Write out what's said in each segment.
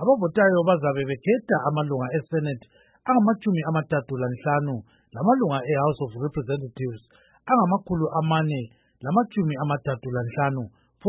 abavotayo bazabe bekhetha amalunga eSenate angamachumi amathathu lanhlanu lamalunga eHouse of Representatives angamachumi amathathu lanhlanu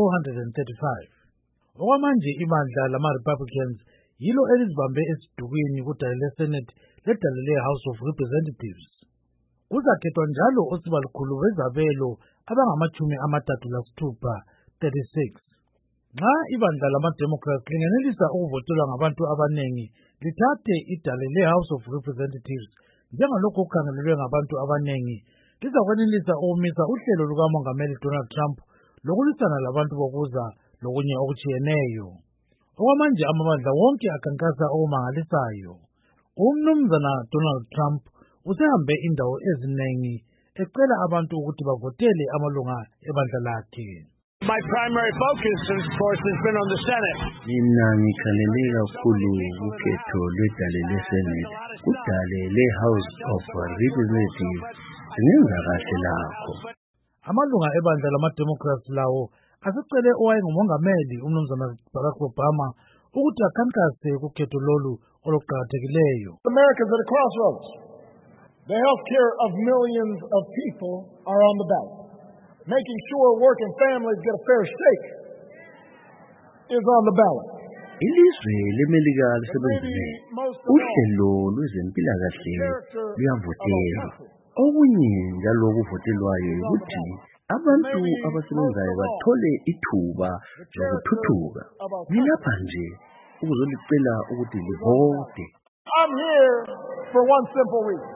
435. Okwamanje ibandla lama-Republicans yilo elizibambe esidukwini kudale leSenate ledale leHouse of Representatives. Kuzakhethwa njalo osibalukhulu bezabelo abangamachumi amathathu lasithupha 36. Nxa ibandla lama-Democrats lingenelisa ukuvotelwa ngabantu abanengi lithathe idale leHouse of Representatives njengalokho kukhangelelwe ngabantu abanengi, lizakwenelisa ukumisa uhlelo lukamongameli Donald Trump lokulwisana labantu bokuza lokunye okutshiyeneyo. Okwamanje amabandla wonke akhankasa okumangalisayo. Umnumzana Donald Trump usehambe indawo ezinengi ecela abantu ukuthi bavotele amalunga ebandla lakhe. My primary focus, of course, has been on the Senate. Mina ngikhalele kakhulu ukhetho lwedale leSenate. Kudale leHouse of Representatives singenza kahle lakho. Amalunga ebandla lama-Democrats lawo asecele owayengumongameli umnumzana Barack Obama ukuthi akhankase kukhetho lolu oluqakathekileyo. America's at a crossroads. The health care of millions of people are on the ballot. Making sure working families get a fair shake is on the ballot. Ilizwe leMelika lisebenzile. Uhlelo lwezempilakahle luyavotelwa. Okunye njalo okuvotelwayo ukuthi abantu abasebenzayo bathole ithuba lokuthuthuka. Ngilapha nje ukuzolicela ukuthi livote. I'm here for one simple reason.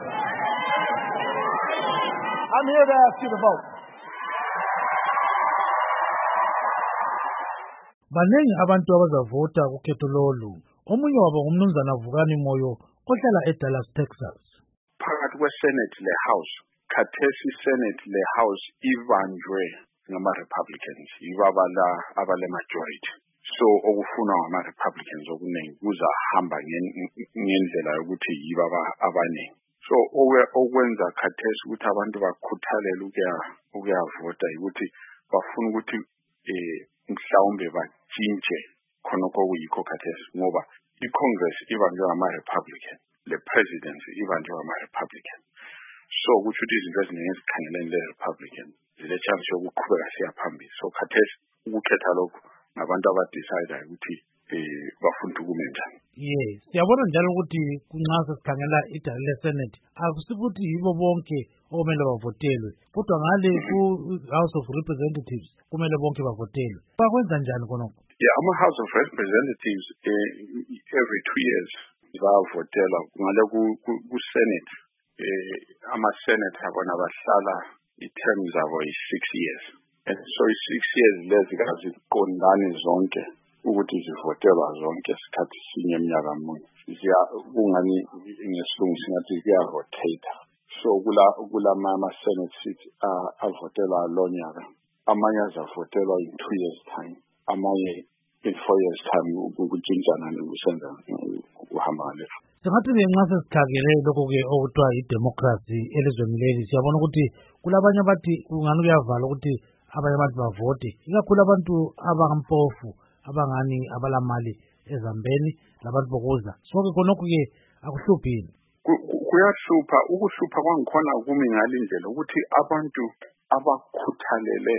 I'm here to ask you to vote. Baningi abantu abazavota kukhetho lolu. Omunye wabo ngumnumzana Vukani Moyo ohlala eDallas, Texas. Phakathi kweSenate leHouse, khathesi iSenate leHouse ibanjwe ngama-Republicans, yibo abale-majority. So okufuna ngama-Republicans okuningi kuzahamba ngendlela yokuthi yibo abaningi. So okwenza khathesi ukuthi abantu bakhuthalele ukuyavota ukuthi bafuna ukuthi mhlawumbe batshintshe khonokho kuyikho khathesi ngoba iCongress ibanjwe ngama-Republican, le-presidency ibanjwe ngama-Republican. So kusho ukuthi izinto eziningi ezikhangelene le-Republican zile-chance yokuqhubeka siya phambili. So khathesi ukukhetha lokhu ngabantu abadecide ukuthi bafuna ukume njani. Yes, siyabona njalo ukuthi nxa sesikhangela idale leSenate akusukuthi yibo bonke okumele bavotelwe, kodwa ngale ku-House of Representatives kumele bonke bavotelwe. Bakwenza njani khonokho? Yeah, ama-House of Representatives every 2 years bavotelwa. Ngale ku-Senate ama-Senate abona bahlala i-term zabo yi-6 years. And so i-6 years lezi kaziqondani zonke ukuthi zivotelwa zonke isikhathi sinye eminyaka munye. Kungani ngesilungu singathi kuya-rotate. So kulama-Senate seats avotelwa lo nyaka. Amanye azavotelwa in 2 years time. Amanye in 4 years time ukutshintshana nokusenza ukuhamba ngaleyo. Singathi-ke nxa sesikhangele lokho-ke okuthiwa yi-democracy elizweni leli, siyabona ukuthi kulabanye abathi kungani kuyavala ukuthi abanye abantu bavote, ikakhulu abantu abangampofu abangani abalamali ezambeni labantu bokuza. So-ke khonokho-ke akuhluphini. Kuyahlupha. Ukuhlupha kwangikhona kumi ngalindlela ukuthi abantu abakhuthalele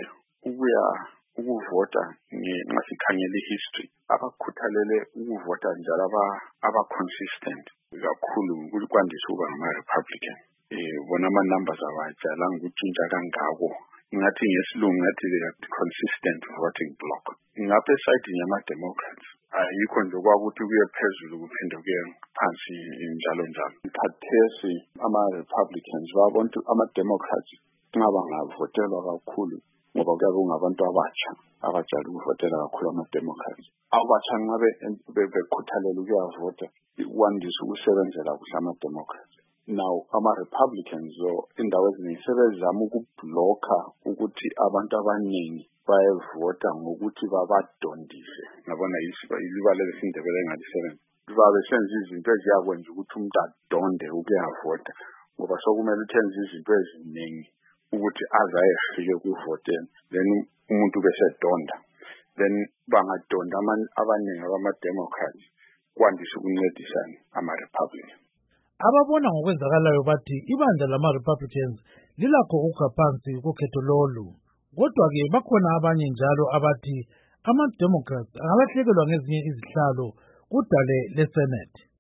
ukuvota ngasikhangela i-history, abakhuthalele ukuvota njalo aba-consistent kakhulu kwandisa ukuba ngama-Republican. Bona ama-numbers abajalanga ukutshintsha kangako. Ngathi ngesilungu ngathi consistent voting block. Ngapha esayidini yama-Democrats ayikho nje kwakuthi kuye phezulu kuphinde kuye phansi njalo njalo. Khathesi ama-Republicans babona ama-Democrats ngaba ngavotelwa kakhulu ngoba kuyabe kungabantu abajala ukuvotela kakhulu ama-Democrats. Abatsha ngabe bekhuthalela ukuyavota kwandisa ukusebenzela kuhle ama-Democrats. Now ama-Republicans indawo eziningi sebezama ukubhlokha ukuthi abantu abaningi bayevota ngokuthi babadondise. Ngabona ibalele isindebele engalisebenza. Babesenza izinto eziyakwenza ukuthi umuntu adonde ukuyavota ngoba sokumele uthenze izinto eziningi ukuthi aze ayefike kuvoteni, then umuntu bese donda. then bangadonda abaningi abama-Democrats kwandise ukuncedisana ama-Republican. Ababona ngokwenzakalayo bathi ibandla lama-Republicans lilakho ukukha phansi kukhetho lolu. Kodwa-ke bakhona abanye njalo abathi ama-Democrats angalahlekelwa ngezinye izihlalo kudale leSenate.